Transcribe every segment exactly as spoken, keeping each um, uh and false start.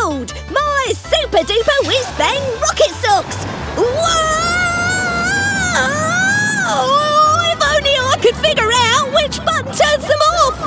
behold, my super duper whiz bang rocket socks! Whoa! If only I could figure out which button turns them off!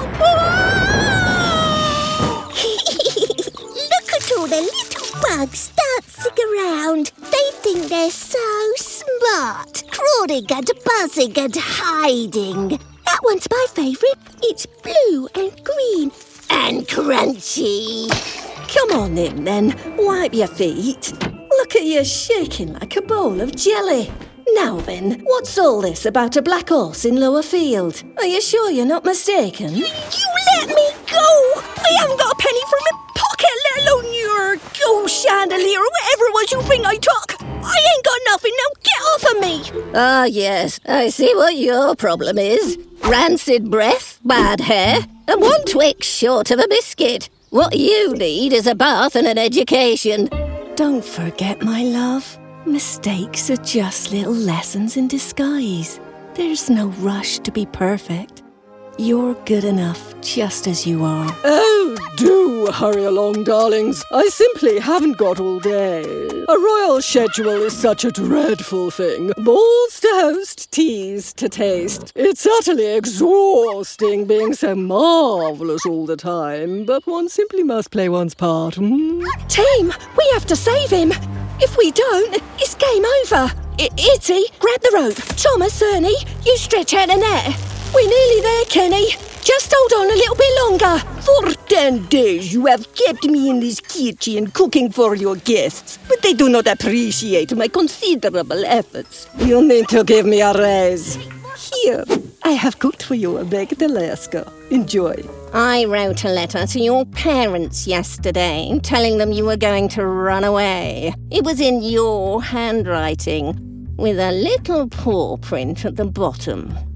Look at all the little bugs dancing around. They think they're so smart, crawling and buzzing and hiding. That one's my favourite. It's blue and green and crunchy. Come on in then, wipe your feet. Look at you shaking like a bowl of jelly. Now then, what's all this about a black horse in Lower Field? Are you sure you're not mistaken? You let me go! I haven't got a penny from my pocket, let alone your gold chandelier or whatever it was you think I took. I ain't got nothing, now get off of me! Ah, yes, I see what your problem is. Rancid breath, bad hair, and one Twix short of a biscuit. What you need is a bath and an education. Don't forget, my love, mistakes are just little lessons in disguise. There's no rush to be perfect. You're good enough just as you are. Oh, do hurry along, darlings. I simply haven't got all day. A royal schedule is such a dreadful thing. Balls to host, teas to taste. It's utterly exhausting being so marvellous all the time, but one simply must play one's part. Mm? Team, we have to save him. If we don't, it's game over. I- Itty, grab the rope. Thomas, Ernie, you stretch out the net. We're nearly there, Kenny. Just hold on a little bit longer. For ten days you have kept me in this kitchen cooking for your guests, but they do not appreciate my considerable efforts. You'll need to give me a raise. Here, I have cooked for you a baked Alaska. Enjoy. I wrote a letter to your parents yesterday telling them you were going to run away. It was in your handwriting, with a little paw print at the bottom.